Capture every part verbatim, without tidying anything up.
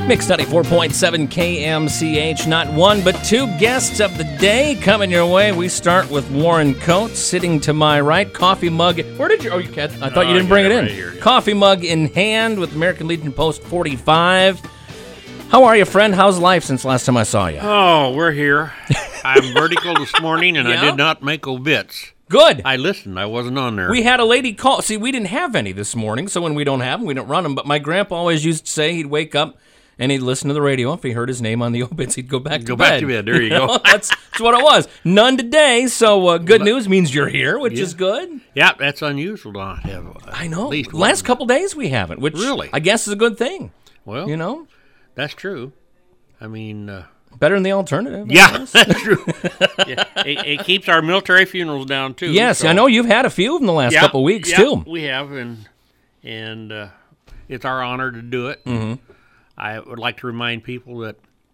Mix ninety-four point seven K M C H. Not one, but two guests of the day coming your way. We start with Warren Coates, sitting to my right, coffee mug. Where did you? Oh, you cat. I thought oh, you didn't bring it, it in. Right here, yeah. Coffee mug in hand with American Legion Post forty-five. How are you, friend? How's life since last time I saw you? Oh, we're here. I'm vertical this morning, and Yeah? I did not make obits. Good. I listened. I wasn't on there. We had a lady call. See, we didn't have any this morning, so when we don't have them, we don't run them. But my grandpa always used to say he'd wake up and he'd listen to the radio. If he heard his name on the obits, he'd go back Go to bed. back to bed. There you know? go. that's, that's what it was. None today, so uh, good news means you're here, which Yeah. is good. Yeah, that's unusual to not have. Uh, I know. At least Last one. couple days we haven't, which Really? I guess is a good thing. Well, You know? that's true. I mean, uh, Better than the alternative. I yeah, guess. that's true. yeah, it, it keeps our military funerals down too. Yes, so. I know you've had a few of them the last Yeah, couple weeks, yeah, too. We have, and and uh, it's our honor to do it. Mm-hmm. I would like to remind people that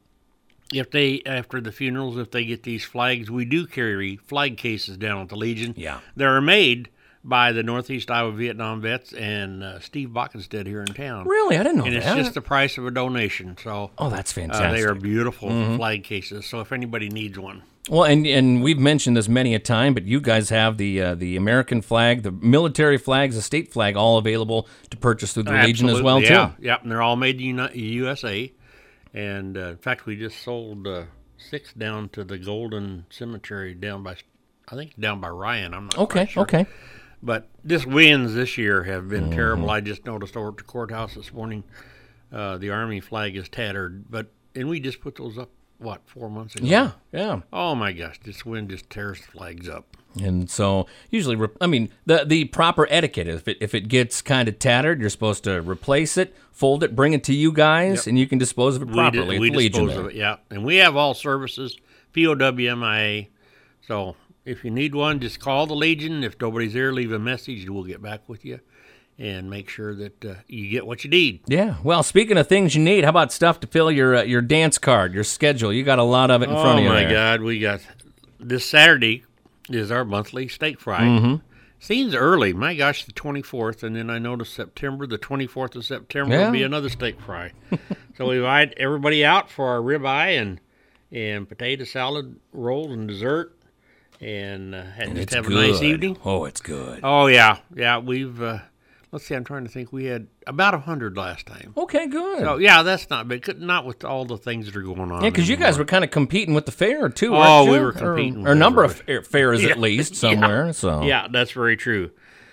if they, after the funerals, if they get these flags, we do carry flag cases down at the Legion. Yeah. They're made by the Northeast Iowa Vietnam vets and uh, Steve Bockenstead here in town. Really? I didn't know And that. it's just the price of a donation. So oh, that's uh, fantastic. they are beautiful Mm-hmm. flag cases. So if anybody needs one. Well, and and we've mentioned this many a time, but you guys have the uh, the American flag, the military flags, the state flag, all available to purchase through the Legion as well, yeah. too. Yeah, and they're all made in the U S A. And, uh, in fact, we just sold uh, six down to the Golden Cemetery down by, I think, down by Ryan. I'm not Okay, quite sure. okay. But this winds this year have been Mm-hmm. terrible. I just noticed over at the courthouse this morning, uh, the Army flag is tattered. But and we just put those up, what, four months ago? Yeah, yeah. Oh, my gosh, this wind just tears the flags up. And so usually, re- I mean, the the proper etiquette, if it if it gets kind of tattered, you're supposed to replace it, fold it, bring it to you guys, Yep. and you can dispose of it We, properly di- we at the Legion. dispose there. of it, yeah. And we have all services, P O W M I A. So if you need one, just call the Legion. If nobody's there, leave a message. We'll get back with you and make sure that uh, you get what you need. Yeah. Well, speaking of things you need, how about stuff to fill your uh, your dance card, your schedule? You got a lot of it in front of you Oh, my there. God. We got this Saturday is our monthly steak fry. Mm-hmm. Seems early. My gosh, the twenty-fourth. And then I noticed September, the twenty-fourth of September Yeah. will be another steak fry. So we invite everybody out for our ribeye and, and potato salad, rolls, and dessert. And, uh, and And just it's have good. a nice evening. Oh, it's good. Oh, yeah. Yeah, we've, uh, let's see, I'm trying to think. We had about one hundred last time. Okay, good. So, yeah, that's not big. Not with all the things that are going on. Yeah, because you guys anymore. were kind of competing with the fair too. Oh, weren't you? we were Or- competing or, with a number of everybody. fair- fairs Yeah. at least Yeah. somewhere. So Yeah, that's very true.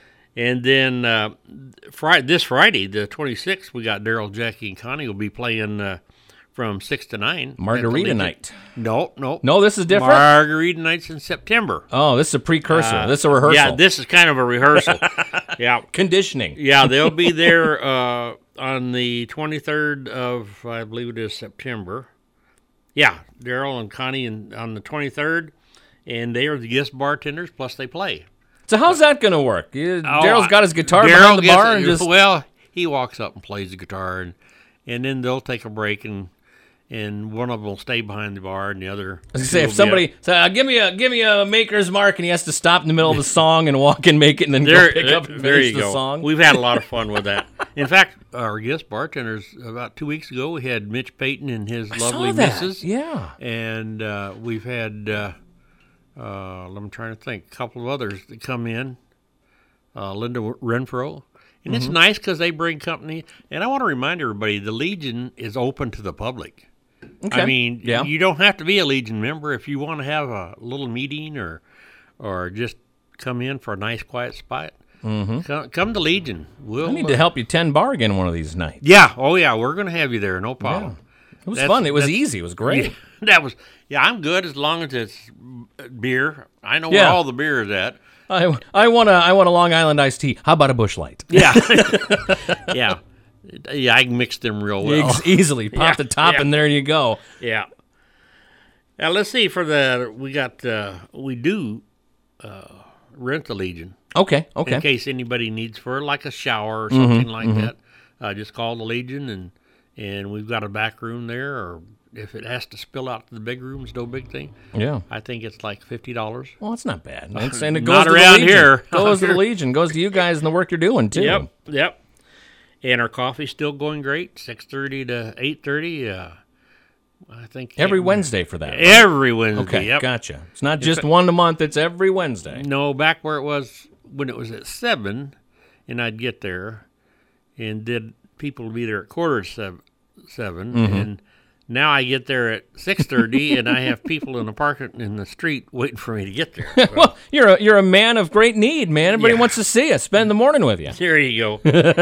And then uh, Friday, this Friday, the twenty-sixth, we got Daryl, Jackie, and Connie will be playing uh, from six to nine. at the Margarita Legion. night. No, no. No, this is different. Margarita nights in September. Oh, this is a precursor. Uh, this is a rehearsal. Yeah, this is kind of a rehearsal. yeah. Conditioning. Yeah, they'll be there uh, on the twenty-third of, I believe it is September. Yeah, Daryl and Connie and, on the twenty-third, and they are the guest bartenders, plus they play. So how's that going to work? You- Oh, Daryl's got his guitar Daryl behind the gets bar it- and just. Well, he walks up and plays the guitar, and, and then they'll take a break, and and one of them will stay behind the bar, and the other. I was two gonna say, will if be somebody up. say, uh, give me a give me a maker's mark, and he has to stop in the middle of the song and walk and make it, and then There, go pick up and there finish you the go. song. We've had a lot of fun with that. In fact, our guest bartenders about two weeks ago, we had Mitch Payton and his I lovely saw that. missus. Yeah. And uh, we've had, uh, uh, I'm trying to think, a couple of others that come in, uh, Linda Renfro. And it's Mm-hmm. nice because they bring company. And I want to remind everybody, the Legion is open to the public. Okay. I mean, yeah. you don't have to be a Legion member. If you want to have a little meeting or or just come in for a nice, quiet spot, mm-hmm. come, come to Legion. We'll, I need to help you ten bargain one of these nights. Yeah. Oh, yeah. We're going to have you there. No problem. It was That's- fun. It was that's- easy. It was great. Yeah, that was, yeah, I'm good as long as it's beer. I know Yeah. where all the beer is at. I I want a I want a Long Island iced tea. How about a Busch Light? Yeah. yeah. Yeah, I can mix them real well. Ex- easily pop Yeah, the top, yeah. and there you go. Yeah. Now, let's see, for the, we got, uh, we do uh, rent the Legion. Okay, okay. In case anybody needs for like a shower or something like that. Uh, just call the Legion, and and we've got a back room there, or if it has to spill out to the big room, it's no big thing. Yeah. I think it's like fifty dollars. Well, it's not bad. It's, and it goes Not to around the Legion. here. Goes to the Legion. Goes to you guys and the work you're doing too. Yep, yep. And our coffee's still going great, six thirty to eight thirty. Uh, I think Every Wednesday for that. Right? Every Wednesday. Okay, yep. gotcha. It's not just it's, one a month. It's every Wednesday. No, back where it was when it was at seven, and I'd get there, and did people would be there at quarter to seven, seven mm-hmm. and now I get there at six thirty, and I have people in the parking in the street waiting for me to get there. So. Well, you're a you're a man of great need, man. Everybody yeah. wants to see you. Spend the morning with you. There you go.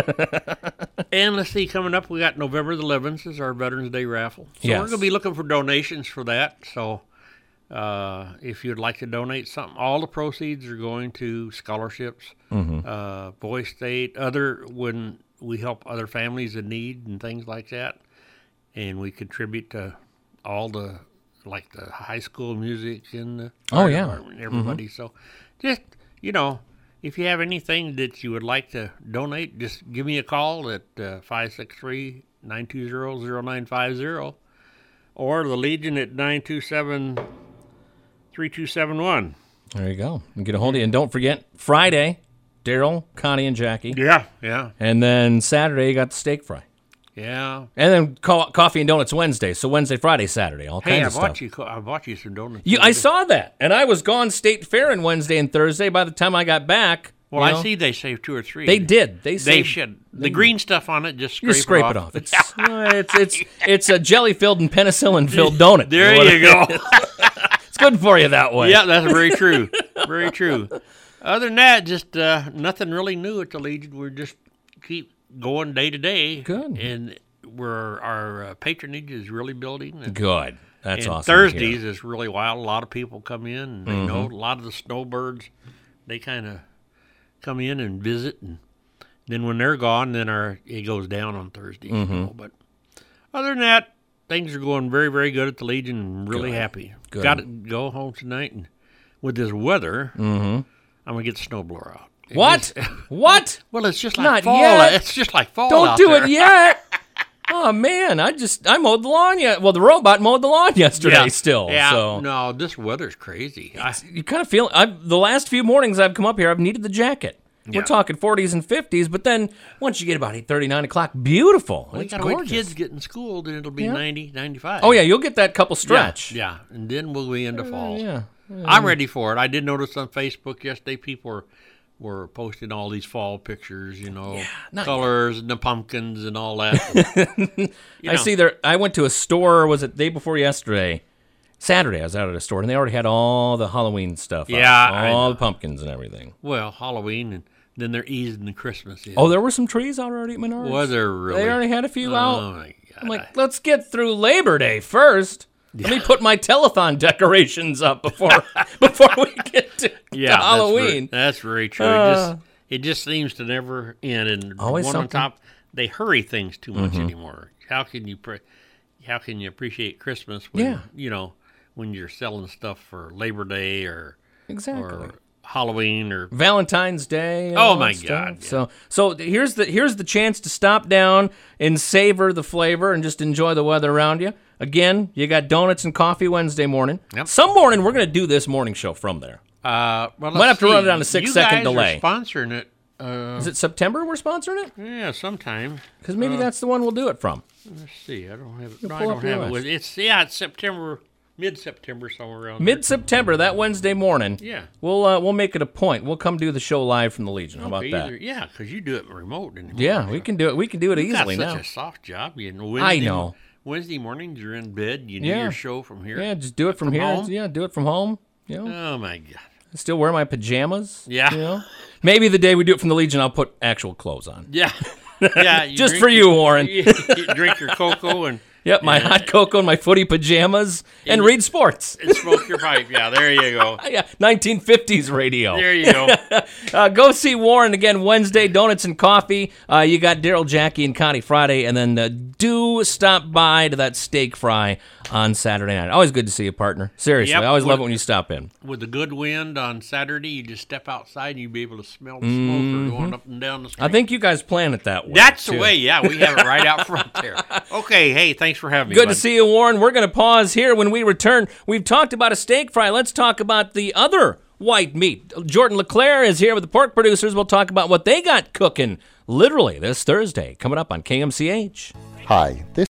And let's see, coming up, we got November the eleventh is our Veterans Day raffle. So yes. we're going to be looking for donations for that. So uh, if you'd like to donate something, all the proceeds are going to scholarships, mm-hmm. uh, Boy State, other when we help other families in need and things like that. And we contribute to all the, like the high school music and the oh yeah, department, everybody. Mm-hmm. So just, you know, if you have anything that you would like to donate, just give me a call at uh, five six three, nine two zero, zero nine five zero or the Legion at nine two seven, three two seven one. There you go. And get a hold of you. And don't forget, Friday, Daryl, Connie, and Jackie. Yeah, yeah. And then Saturday, you got the steak fry. Yeah. And then co- coffee and donuts Wednesday. So Wednesday, Friday, Saturday, all hey, kinds I of bought stuff. You, co- I bought you some donuts. You, I saw that. And I was gone State Fair on Wednesday and Thursday. By the time I got back. Well, you know, I see they saved two or three. They did. They, they saved, should. The green stuff on it, just scrape, you scrape it it off. off. It's, uh, it's, it's, it's a jelly-filled and penicillin-filled donut. There you, you go. It's good for you that way. Yeah, that's very true. Very true. Other than that, just uh, nothing really new at the Legion. We just keep going day to day. Good. And we're, our uh, patronage is really building. And, Good. That's and awesome. Thursdays is really wild. A lot of people come in, and they mm-hmm. know a lot of the snowbirds. They kind of come in and visit, and then when they're gone, then our it goes down on Thursdays. Mm-hmm. You know? But other than that, things are going very, very good at the Legion. I'm really good. happy. Good. Got to go home tonight, and with this weather, mm-hmm. I'm gonna get the snowblower out. It what? Is, what? Well, it's just like Not fall. yet. It's just like fall. Don't out do there. it yet. Oh man, I just I mowed the lawn yet. Well, the robot mowed the lawn yesterday. Yeah. Still, yeah. So No, this weather's crazy. I, you kind of feel. I've, the last few mornings I've come up here, I've needed the jacket. Yeah. We're talking forties and fifties, but then once you get about eight thirty, nine o'clock, beautiful. We it's gotta gorgeous. wait till kids get in school, then it'll be yeah. ninety, ninety-five. Oh yeah, you'll get that couple stretch. Yeah, yeah. And then we'll be into fall. Uh, yeah. yeah. I'm ready for it. I did notice on Facebook yesterday people were, were posting all these fall pictures, you know, yeah, colors yet. And the pumpkins and all that. you I know. see there. I went to a store. Was it day before yesterday? Saturday, I was out at a store, and they already had all the Halloween stuff. Yeah, up, all the pumpkins and everything. Well, Halloween, and then they're easing the Christmas in. Oh, there were some trees already at Menards? Was there really? They already had a few oh, out. My God. I'm like, let's get through Labor Day first. Yeah. Let me put my telethon decorations up before before we get to, yeah, to Halloween. That's very, that's very true. Uh, it just it just seems to never end. And always one something. on top, they hurry things too much mm-hmm. anymore. How can you pre- how can you appreciate Christmas when yeah. you know when you're selling stuff for Labor Day or exactly. or Halloween or Valentine's Day. And oh all my that God! stuff. Yeah. So so here's the here's the chance to stop down and savor the flavor and just enjoy the weather around you. Again, you got donuts and coffee Wednesday morning. Yep. Some morning we're going to do this morning show from there. Uh, well, Might have to see. run it on a six you second guys delay. Are sponsoring it. Uh, Is it September we're sponsoring it? Yeah, sometime. Because maybe uh, that's the one we'll do it from. Let's see. I don't have it. You No, I pull don't up your have it. list. With, it's yeah, it's September, mid-September somewhere around. Mid September, that Wednesday morning. Yeah. We'll uh, we'll make it a point. We'll come do the show live from the Legion. How about Okay, that? either, yeah, because you do it remote anymore. Yeah, we can do it. We can do it you easily got such now. a soft job. You know, Wednesday, I know. Wednesday mornings you're in bed. You do Yeah. your show from here. Yeah, just do it from, From here. home? Yeah, do it from home. You know, Oh my God. still wear my pajamas. Yeah. You know, maybe the day we do it from the Legion, I'll put actual clothes on. Yeah. Yeah. You Just drink for you, your- Warren. you, you drink your cocoa and Yep, my Yeah. hot cocoa and my footy pajamas and, And- read sports. and smoke your pipe. Yeah, there you go. Yeah, nineteen fifties radio. There you go. Uh, go see Warren again Wednesday, donuts and coffee. Uh, you got Daryl, Jackie, and Connie Friday, and then uh, do stop by to that steak fry on Saturday night. Always good to see you, partner. Seriously, Yep. I always love it What- when you stop in. With the good wind on Saturday, you just step outside and you'll be able to smell the Mm-hmm. smoker going up and down the street. I think you guys plan it that way. That's the too. way. Yeah, we have it right out front there. Okay, hey, thanks for having me. Good bud. to see you, Warren. We're going to pause here. When we return, we've talked about a steak fry. Let's talk about the other white meat. Jordan LeClaire is here with the pork producers. We'll talk about what they got cooking literally this Thursday, coming up on K M C H. Hi, this